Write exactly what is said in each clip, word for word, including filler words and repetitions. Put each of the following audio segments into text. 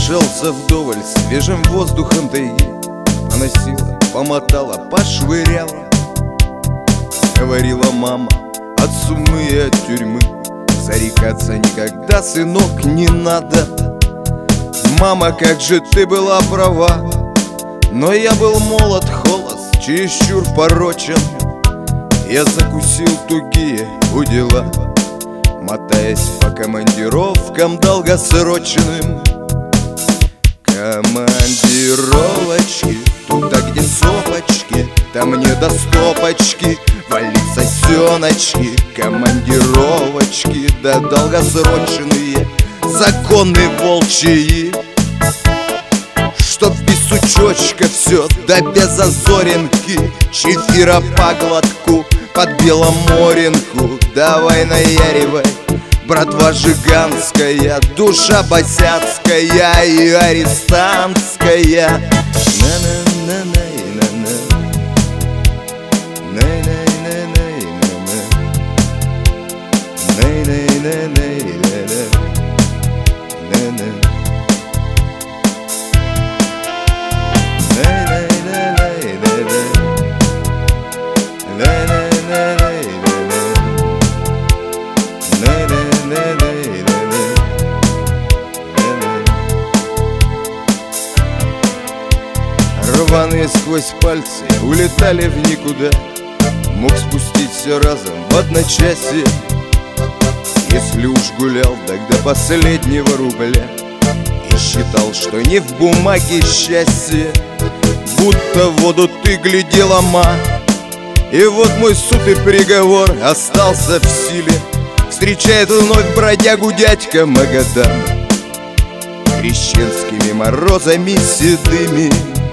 Пронашелся вдоволь свежим воздухом тайги, поносила, помотала, пошвыряла. Говорила мама от сумы и от тюрьмы, зарекаться никогда, сынок, не надо. Мама, как же ты была права, но я был молод, холост, чересчур порочен. Я закусил тугие удила, мотаясь по командировкам долгосрочным. Командировочки, туда, где сопочки, там не до стопочки, вали сосеночки. Командировочки, да долгосрочные, законы волчьи. Чтоб без сучочка все, да без озоринки, чефира по глотку, под беломоринку. Давай наяривай, братва жиганская, душа босяцкая и арестантская. Рваные сквозь пальцы улетали в никуда, мог спустить все разом в одночасье. Если уж гулял, так до последнего рубля, и считал, что не в бумаге счастье. Будто в воду ты глядела, ма, и вот мой суд и приговор остался в силе. Встречает вновь бродягу дядька Магадан крещенскими морозами седыми.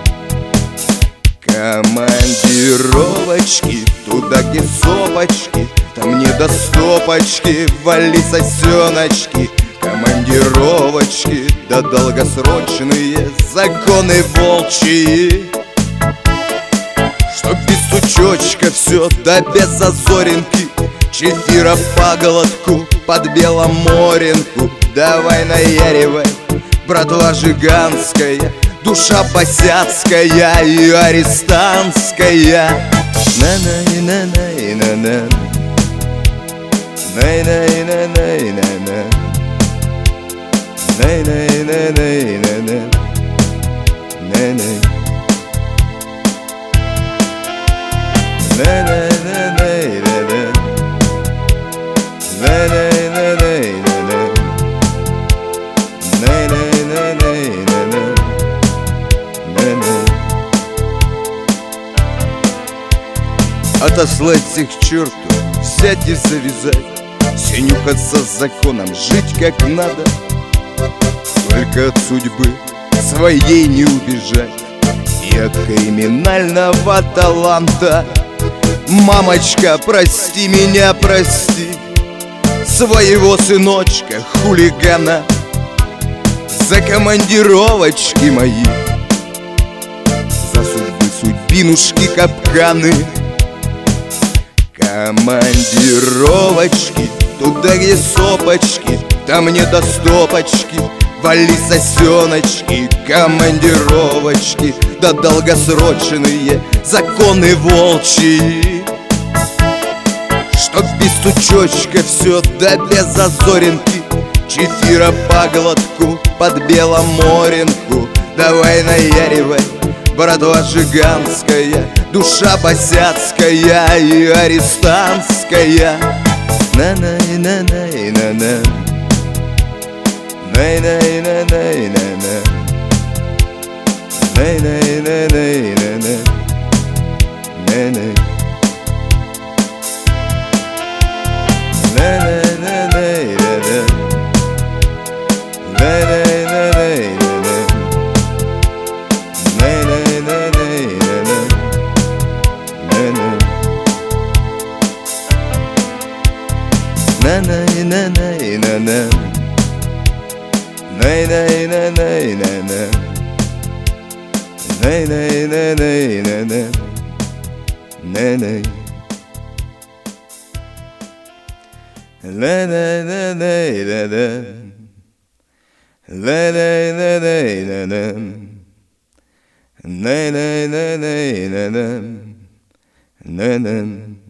Командировочки, туда, где сопочки, там не до стопочки, вали сосеночки. Командировочки, да долгосрочные, законы волчьи. Чтоб без сучочка все, да без зазоринки, чефира по глотку, под беломоринку. Давай наяривай, братва жиганская, душа босяцкая и арестантская. На-на-на-на-на-на, на-на-на-на-на-на, на-на-на-на-на-на, на-на. На-на-на-на-на-на, на-на-на-на-на-на, на-на-на-на-на-на, на-на. Отослать всех к черту, взять и завязать, все нюхаться с законом, жить как надо. Только от судьбы своей не убежать и от криминального таланта. Мамочка, прости меня, прости своего сыночка хулигана за командировочки мои, за судьбы судьбинушки капканы. Командировочки, туда, где сопочки, там не до стопочки, вали сосеночки. Командировочки, да долгосрочные, законы волчьи. Чтоб без сучочка все, да без зазоринки, чефира по глотку, под беломоринку. Давай наяривай, братва жиганская, душа босяцкая и арестантская. На-на-на-на-на-на, на-на-на-на-на-на, на-на-на-на-на-на, на-на. На-на-на-на-на-на, на-на-на-на-на-на, на-на-на-на-на-на, на-на. На-на-на-на-на-на, на-на-на-на-на-на, на-на-на-на-на-на, на-на. La la la la la la На-на-на-на-на-на. На-на-на-на-на-на. На-на.